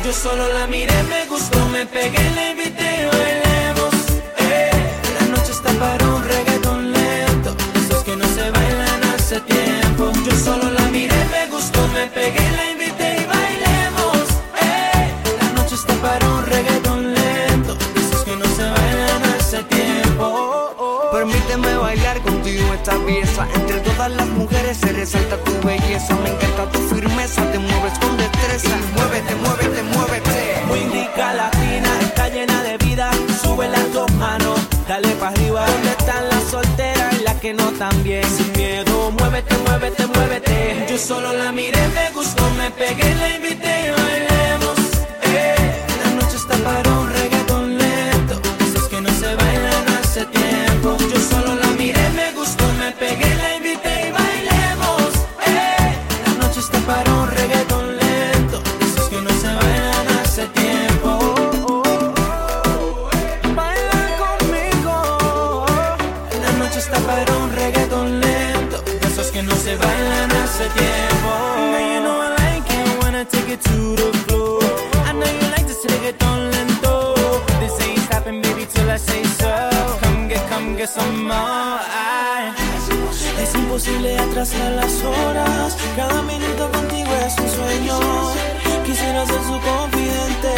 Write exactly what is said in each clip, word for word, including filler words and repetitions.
Yo solo la miré, me gustó, me pegué, la invité y bailemos. Eh, la noche está para un reggaetón lento, esos que no se bailan hace tiempo. Yo solo la miré, me gustó, me pegué, la invité y bailemos. Eh, la noche está para un reggaetón lento, esos que no se bailan hace tiempo. Oh, oh. Permíteme bailar contigo esta pieza. Entre todas las mujeres se resalta tu belleza. Me encanta tu firmeza, te mueves con destreza. Y muévete, muévete, muévete. Muy rica latina, está llena de vida. Sube las dos manos, dale pa' arriba. ¿Dónde están las solteras y las que no tan bien? Sin miedo, muévete, muévete, muévete. Yo solo la miré, me gustó, me pegué, la invité y bailemos. Eh, la noche está para un reggaetón lento, esos que no se bailan hace tiempo. Yo solo la miré, me gustó, me pegué, la invité y bailemos. Eh, la noche está para un reggaetón lento, esos que no se bailan hace tiempo. Oh, oh, oh. Baila conmigo. La noche está para un reggaetón lento, esos que no se bailan hace tiempo. Now you know I like it when I take it to the floor. I know you like this reggaetón lento. This ain't stopping, baby, till I say so. Come get, come get some more. Ay. Es imposible atrasar las horas. Cada minuto contigo es un sueño. Quisiera ser su confidente.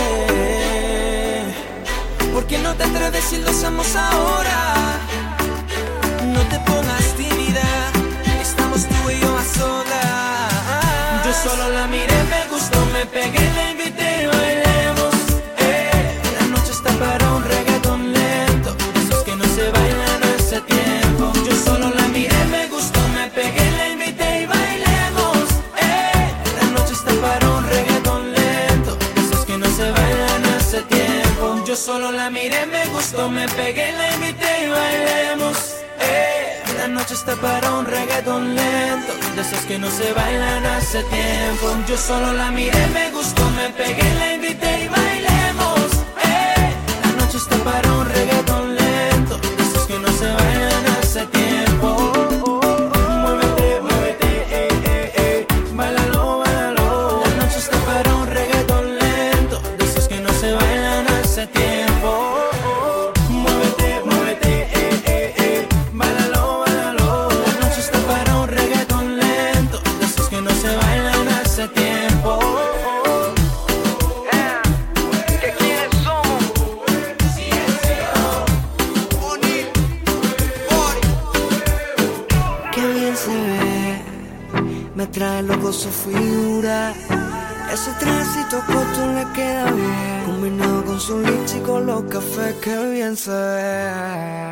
¿Por qué no te atreves si lo hacemos ahora? No te pongas tímida, estamos tú y yo a solas. Yo solo la miré, me gustó, me pegué, la invité y bailemos. Eh, la noche está para un reggaetón lento, esos que no se bailan hace tiempo. Yo solo la miré, me gustó, me pegué, la invité y bailemos. Eh, la noche está para un reggaetón lento, esos que no se bailan hace tiempo. Yo solo la miré, me gustó, me pegué, la invité y bailemos. Eh, la noche está para un reggaetón lento, de esos que no se bailan hace tiempo. Yo solo la miré, me gustó, me pegué, la invité y bailemos. Eh, la noche está para un reggaetón lento, de esos que no se bailan hace tiempo. Oh, oh, oh. Muévete, muévete, eh, eh, eh. Báilalo, báilalo. La noche está para un reggaetón lento, de esos que no se bailan hace tiempo. Oh, oh. Muévete, muévete, eh, eh, eh. Báilalo, báilalo. La noche está para un reggaetón lento, de esos que no se bailan hace tiempo. Eh, ¿que quiénes somos? Bonil, Bori. Qué bien se ve, me trae loco su figura. Ese trajecito corto le queda bien, combinado con su lips y con los cafés, qué bien se ve.